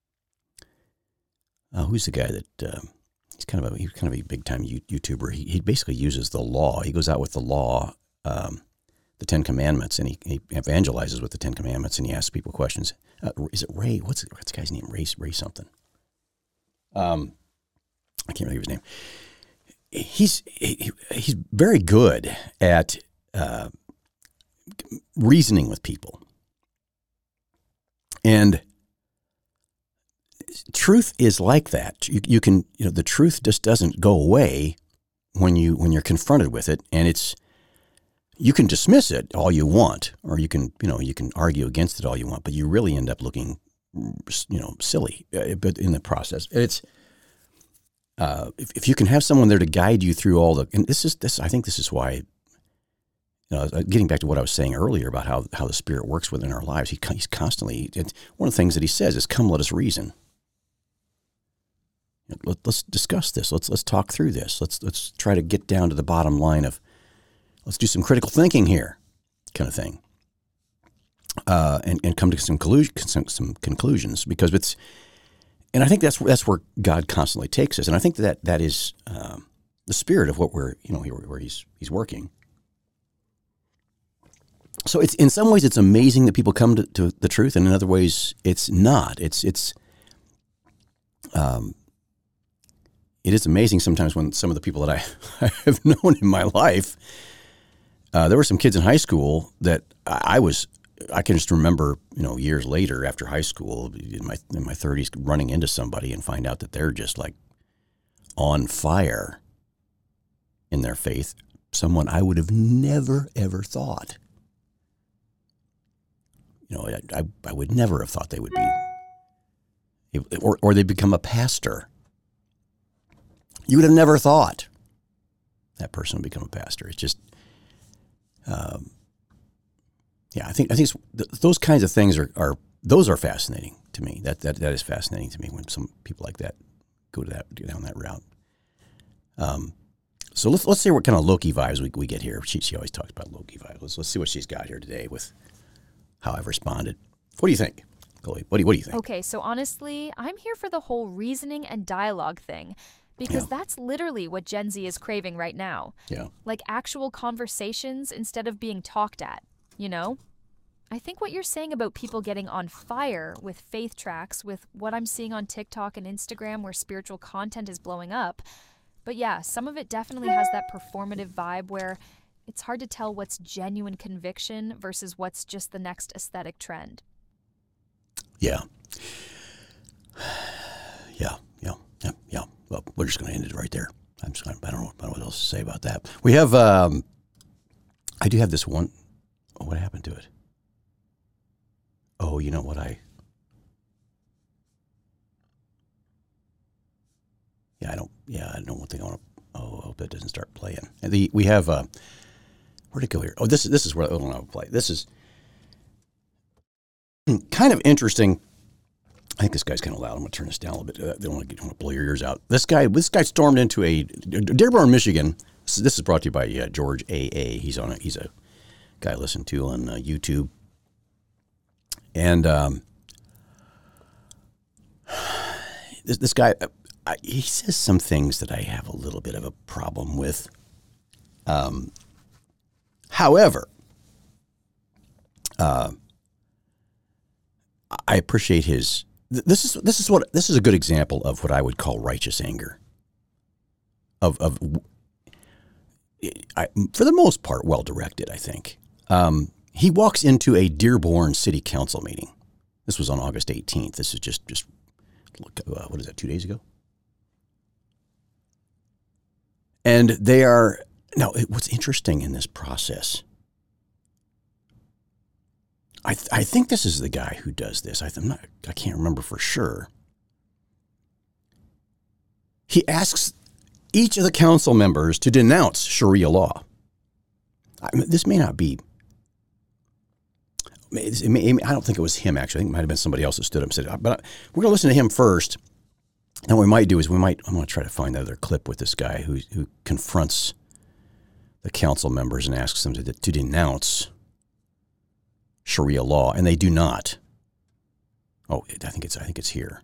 who's the guy that he's kind of a big time YouTuber. He basically uses the law. He goes out with the law, the Ten Commandments, and he evangelizes with the Ten Commandments, and he asks people questions. Is it Ray? What's the guy's name? Ray something. I can't remember his name. He's very good at reasoning with people. And truth is like that. You can, the truth just doesn't go away when you're confronted with it, and you can dismiss it all you want, or you can argue against it all you want, but you really end up looking, silly, but in the process. It's if you can have someone there to guide you through all and I think this is why, getting back to what I was saying earlier about how the Spirit works within our lives, he's constantly, one of the things that he says is, "Come, let us reason. Let's discuss this. Let's talk through this. Let's try to get down to the bottom line of, let's do some critical thinking here," kind of thing, and come to some conclusions, because and I think that's where God constantly takes us, and I think that is the spirit of what we're where he's working. So it's, in some ways, it's amazing that people come to the truth, and in other ways, it's not. It is amazing sometimes when some of the people that I have known in my life, there were some kids in high school that I can just remember, years later after high school, in my 30s, running into somebody and find out that they're just like on fire in their faith. Someone I would have never, ever thought. I would never have thought they would be, or they become a pastor. You would have never thought that person would become a pastor. It's just, I think it's, those kinds of things are fascinating to me. That is fascinating to me when some people like that go down that route. So let's see what kind of Loki vibes we get here. She always talks about Loki vibes. Let's see what she's got here today with how I've responded. What do you think, Chloe? What do you think? Okay, so honestly, I'm here for the whole reasoning and dialogue thing, because that's literally what Gen Z is craving right now. Yeah. Like actual conversations instead of being talked at, I think what you're saying about people getting on fire with faith tracks, with what I'm seeing on TikTok and Instagram where spiritual content is blowing up. But yeah, some of it definitely has that performative vibe where it's hard to tell what's genuine conviction versus what's just the next aesthetic trend. Yeah. Well, we're just going to end it right there. I don't know what else to say about that. We have, I do have this one. Oh, what happened to it? Oh, you know what I don't think I want to. Oh, I hope that doesn't start playing. We have, where'd it go here? Oh, this is where I don't want to play. This is kind of interesting. I think this guy's kind of loud. I'm going to turn this down a little bit. I don't want to blow your ears out. This guy stormed into a Dearborn, Michigan. This is brought to you by George A.A. He's a guy I listen to on YouTube. And this guy, he says some things that I have a little bit of a problem with. However, I appreciate his. This is a good example of what I would call righteous anger. For the most part, well directed, I think. He walks into a Dearborn City Council meeting. This was on August 18th. This is just what is that, 2 days ago? And they are, now what's interesting in this process, I think this is the guy who does this. I can't remember for sure. He asks each of the council members to denounce Sharia law. This may not be. I don't think it was him, actually. I think it might have been somebody else that stood up and said, but we're going to listen to him first. And what we might do is I'm going to try to find another clip with this guy who confronts the council members and asks them to denounce Sharia law, and they do not. Oh, I think it's here.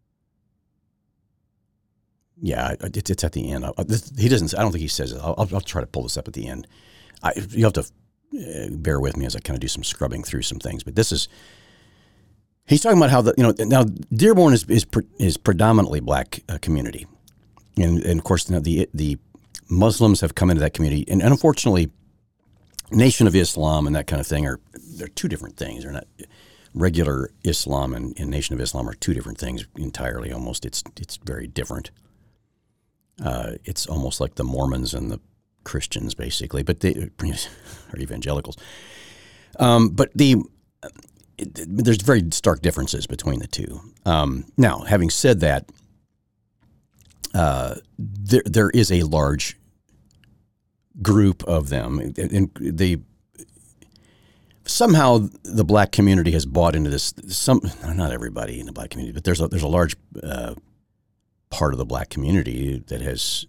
Yeah, it's at the end. He doesn't. I don't think he says it. I'll try to pull this up at the end. You have to bear with me as I kind of do some scrubbing through some things. But he's talking about how now Dearborn is predominantly black community, and of course now the Muslims have come into that community, and unfortunately, Nation of Islam and that kind of thing they're two different things. They're not regular Islam and Nation of Islam are two different things entirely. Almost, it's very different. It's almost like the Mormons and the Christians, basically, but they are evangelicals. But there's very stark differences between the two. Now, having said that, there is a large group of them, and somehow the black community has bought into this. Not everybody in the black community, but there's a large part of the black community that has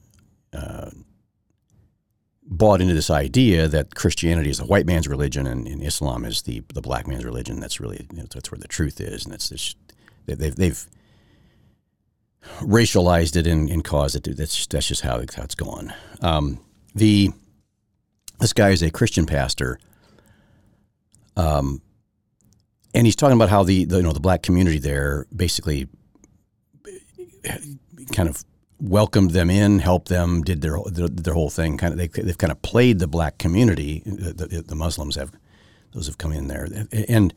bought into this idea that Christianity is the white man's religion and Islam is the black man's religion. That's really that's where the truth is, and they've racialized it and caused it. That's just how it's gone. This guy is a Christian pastor, and he's talking about how the black community there basically kind of welcomed them in, helped them, did their whole thing. They've kind of played the black community. The Muslims those have come in there, and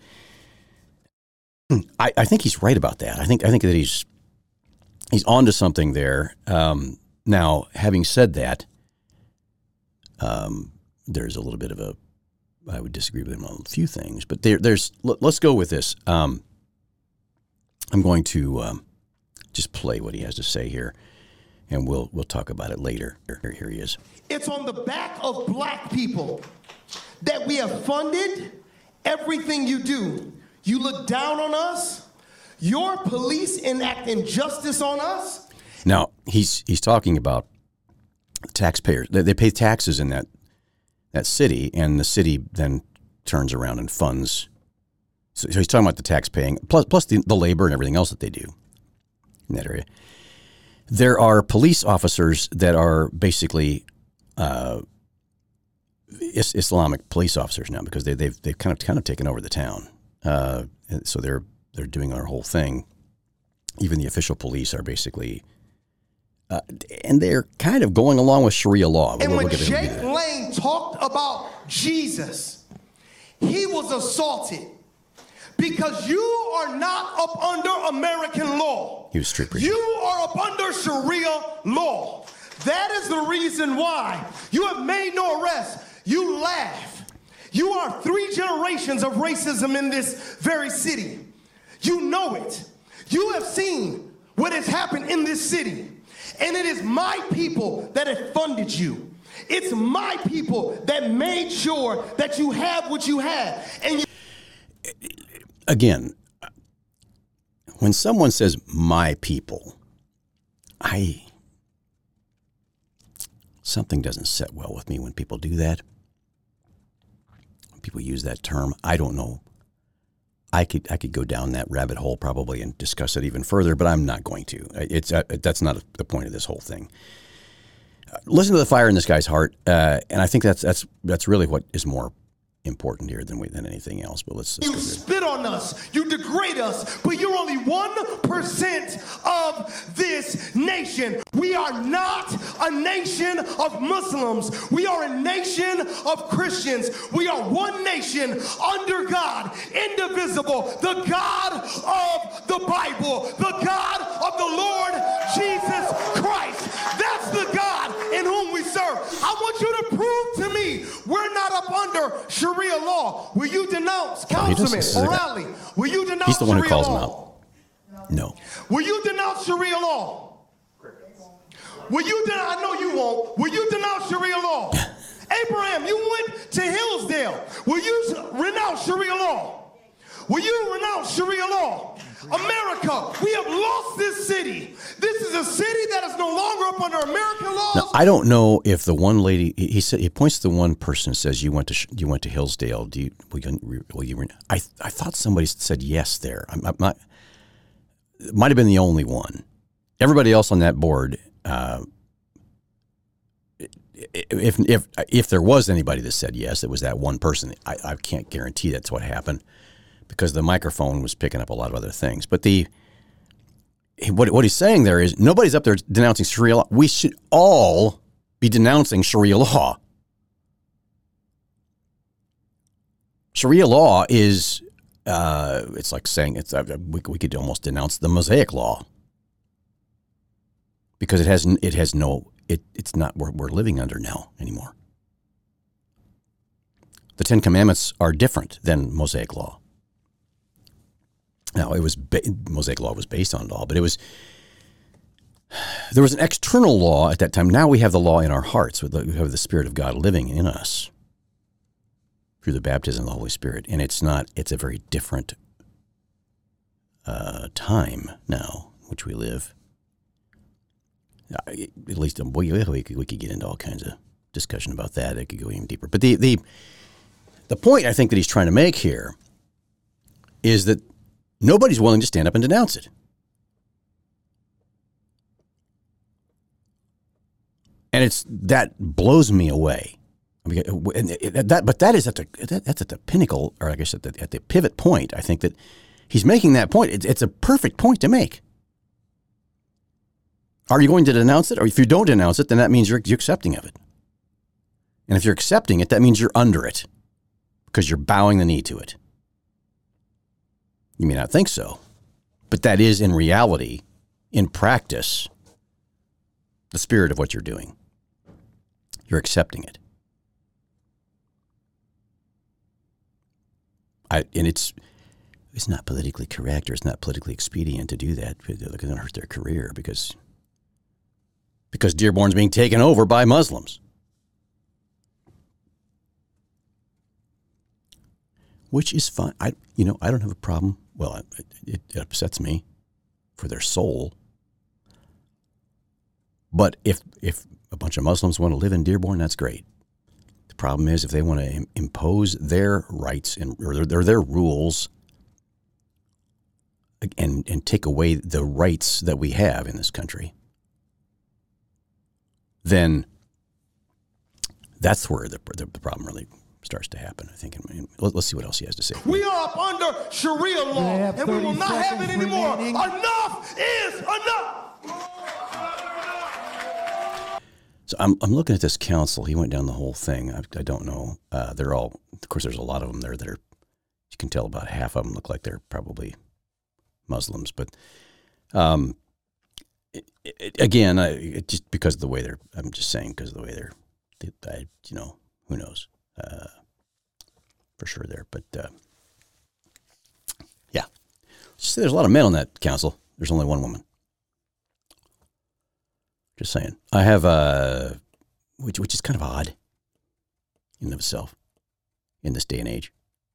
I think he's right about that. I think that he's onto something there. Now, having said that, there's a little bit of I would disagree with him on a few things, but let's go with this. I'm going to just play what he has to say here, and we'll talk about it later. Here he is. It's on the back of black people that we have funded everything you do. You look down on us. Your police enact injustice on us. Now, he's talking about taxpayers. They pay taxes in that city, and the city then turns around and funds. So he's talking about the tax paying, plus the labor and everything else that they do in that area. There are police officers that are basically Islamic police officers now because they've kind of taken over the town. So they're doing our whole thing. Even the official police are basically, and they're kind of going along with Sharia law. And when Jake Lane talked about Jesus, he was assaulted because you are not up under American law. He was street preaching. You are up under Sharia law. That is the reason why you have made no arrest. You laugh. You are 3 generations of racism in this very city. You know it. You have seen what has happened in this city. And it is my people that have funded you. It's my people that made sure that you have what you had. And again, when someone says my people, something doesn't set well with me when people do that. When people use that term, I don't know. I could go down that rabbit hole probably and discuss it even further, but I'm not going to. That's not the point of this whole thing. Listen to the fire in this guy's heart, and I think that's really what is more important here than anything else. But let's you spit on us, you degrade us, but you're only 1% of this nation. We are not a nation of Muslims. We are a nation of Christians. We are one nation under God, indivisible, the God of the Bible, the God of the Lord Jesus Christ. That's the God in whom we serve. I want you to prove to me we're not up under Sharia law. Will you denounce Councilman O'Reilly? Will you denounce He's the one who calls Sharia him law? out. No. Will you denounce Sharia law? Will you denounce? I know you won't. Will you denounce Sharia law? Abraham, you went to Hillsdale. Will you renounce Sharia law? Will you renounce Sharia law? America, we have lost this city. This is a city that is no longer up under American laws. Now, I don't know if the one lady he points to the one person and says you went to Hillsdale. Will you? I thought somebody said yes there. I'm not. It might have been the only one. Everybody else on that board. If there was anybody that said yes, it was that one person. I can't guarantee that's what happened, because the microphone was picking up a lot of other things. But what he's saying there is nobody's up there denouncing Sharia law. We should all be denouncing Sharia law. Sharia law is, it's like saying, we could almost denounce the Mosaic law. Because it's not what we're living under now anymore. The Ten Commandments are different than Mosaic law. Now, Mosaic law was based on it all, but there was an external law at that time. Now we have the law in our hearts. We have the Spirit of God living in us through the baptism of the Holy Spirit. And it's a very different time now in which we live. At least we could get into all kinds of discussion about that. It could go even deeper. But the point I think that he's trying to make here is that nobody's willing to stand up and denounce it. And that blows me away. But that is that's at the pinnacle, or I guess at the pivot point. I think that he's making that point. It's a perfect point to make. Are you going to denounce it? Or if you don't denounce it, then that means you're accepting of it. And if you're accepting it, that means you're under it because you're bowing the knee to it. You may not think so, but that is in reality, in practice, the spirit of what you're doing. You're accepting it. And it's not politically correct or it's not politically expedient to do that. They're going to hurt their career because Dearborn's being taken over by Muslims. Which is fine. I don't have a problem. Well, it upsets me for their soul. But if a bunch of Muslims want to live in Dearborn, that's great. The problem is if they want to impose their rights or their rules and take away the rights that we have in this country, then that's where the problem really starts to happen, I think. Let's see what else he has to say. We are up under Sharia law, and we will not have it anymore. Enough is enough. So I'm looking at this council. He went down the whole thing. I don't know. They're all, of course, there's a lot of them there that are, you can tell about half of them look like they're probably Muslims. But again, just because of the way I'm just saying because of the way who knows? For sure there. But yeah. Just there's a lot of men on that council. There's only one woman. Just saying. I have which is kind of odd in and of itself in this day and age.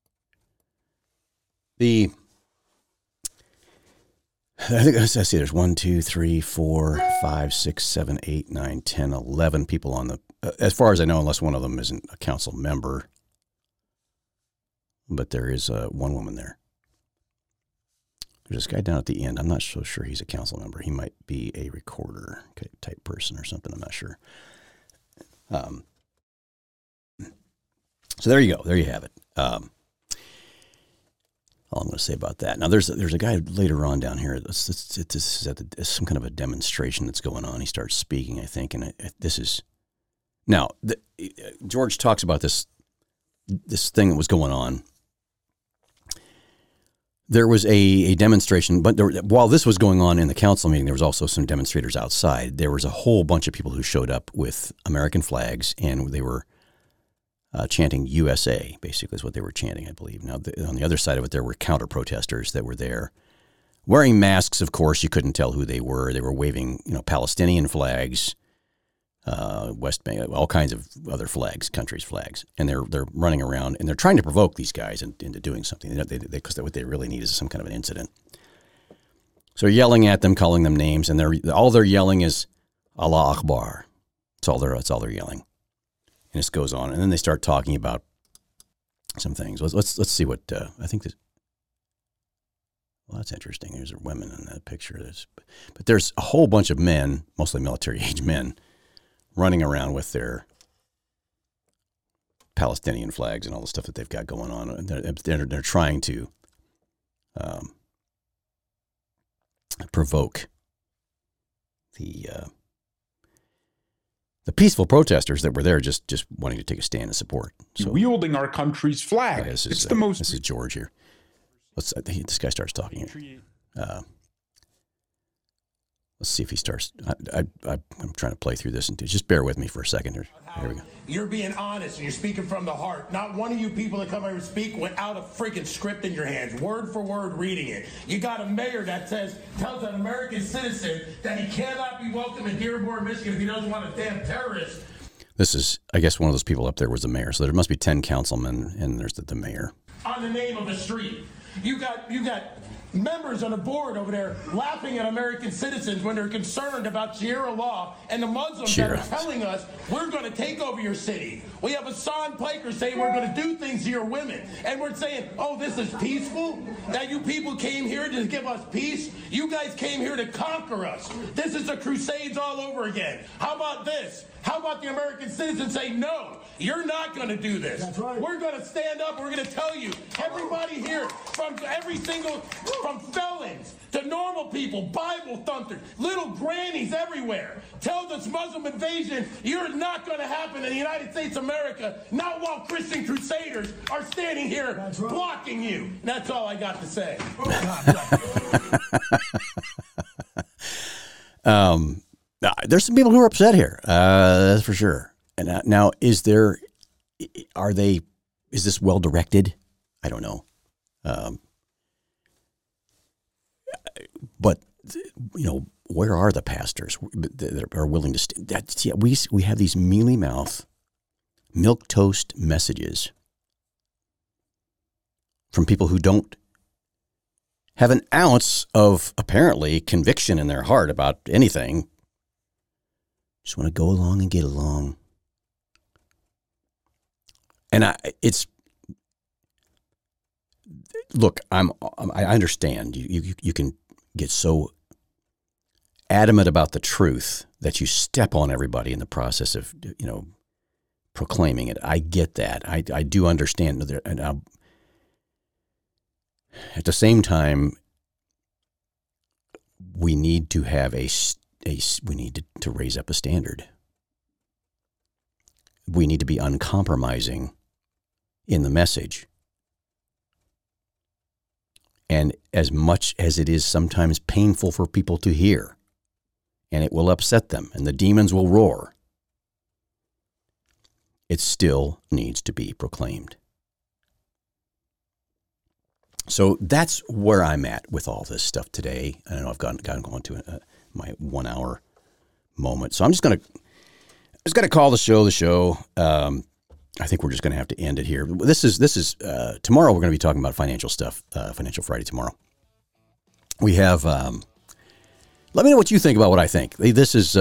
I think I see there's 1, 2, 3, 4, 5, 6, 7, 8, 9, 10, 11 people on the, as far as I know, unless one of them isn't a council member. But there is one woman there. There's this guy down at the end. I'm not so sure he's a council member. He might be a recorder type person or something. I'm not sure. So there you go. There you have it. All I'm going to say about that. Now, there's a guy later on down here. This is at some kind of a demonstration that's going on. He starts speaking, I think, and this is now. George talks about this thing that was going on. There was a demonstration, but while this was going on in the council meeting, there was also some demonstrators outside. There was a whole bunch of people who showed up with American flags, and they were chanting USA, basically is what they were chanting, I believe. Now, on the other side of it, there were counter-protesters that were there. Wearing masks, of course, you couldn't tell who they were. They were waving, Palestinian flags, West Bank, all kinds of other flags, countries' flags. And they're running around, and they're trying to provoke these guys into doing something. Because what they really need is some kind of an incident. So they're yelling at them, calling them names, and all they're yelling is Allah Akbar. That's all they're yelling. And this goes on, and then they start talking about some things. Let's see what I think. Well, that's interesting. There's women in that picture. But there's a whole bunch of men, mostly military-age men, running around with their Palestinian flags and all the stuff that they've got going on. And they're trying to provoke the The peaceful protesters that were there just wanting to take a stand and support. So, wielding our country's flag. This is George here. This guy starts talking here. Let's see if he starts. I'm trying to play through this and just bear with me for a second here. Here we go. You're being honest and you're speaking from the heart. Not one of you people that come here and speak without a freaking script in your hands, word for word reading it. You got a mayor that tells an American citizen that he cannot be welcome in Dearborn, Michigan if he doesn't want a damn terrorist. This is, I guess, one of those people up there was the mayor. So there must be 10 councilmen, and there's the mayor. On the name of a street. You got members on the board over there laughing at American citizens when they're concerned about Sharia law and the Muslims that are telling us we're going to take over your city. We have Hassan Piker saying we're going to do things to your women. And we're saying, oh, this is peaceful? That you people came here to give us peace? You guys came here to conquer us. This is the Crusades all over again. How about this? How about the American citizens say, no, you're not going to do this. That's right. We're going to stand up. We're going to tell you, everybody here, from felons to normal people, Bible thumpers, little grannies everywhere, tell this Muslim invasion, you're not going to happen in the United States of America, not while Christian crusaders are standing here blocking you. And that's all I got to say. There's some people who are upset here, that's for sure. And now, is this well directed? I don't know. But where are the pastors that are willing to stand? We have these mealy mouth, milk toast messages from people who don't have an ounce of apparently conviction in their heart about anything. Just want to go along and get along. And I understand you can get so adamant about the truth that you step on everybody in the process of proclaiming it. I get that. I do understand that, and at the same time, we need to have we need to raise up a standard. We need to be uncompromising in the message. And as much as it is sometimes painful for people to hear, and it will upset them, and the demons will roar, it still needs to be proclaimed. So that's where I'm at with all this stuff today. I know I've gotten going to my 1 hour moment. So I'm just going to call the show. I think we're just going to have to end it here. This is tomorrow. We're going to be talking about financial stuff. Financial Friday tomorrow. We have. Let me know what you think about what I think. This is.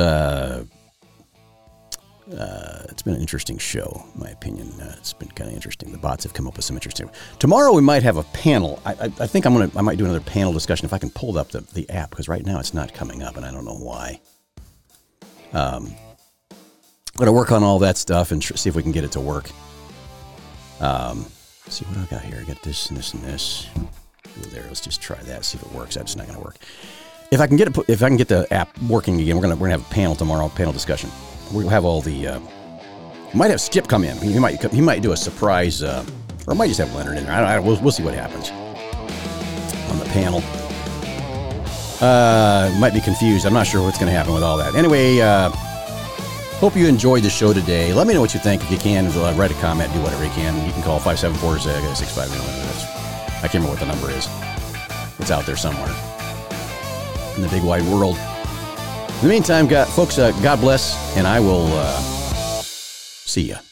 It's been an interesting show, in my opinion. It's been kind of interesting. The bots have come up with some interesting. Tomorrow we might have a panel. I think I might do another panel discussion if I can pull up the app, because right now it's not coming up and I don't know why. I'm going to work on all that stuff and see if we can get it to work. See what I got here. I got this and this and this. Ooh, there. Let's just try that. See if it works. That's not going to work. If I can get the app working again, we're gonna have a panel tomorrow. Panel discussion. We'll have all the. Might have Skip come in. He might do a surprise, or might just have Leonard in there. We'll see what happens on the panel. Might be confused. I'm not sure what's going to happen with all that. Anyway, hope you enjoyed the show today. Let me know what you think. If you can, write a comment, do whatever you can. You can call 574-65. I can't remember what the number is. It's out there somewhere in the big wide world. In the meantime, folks, God bless, and I will see ya.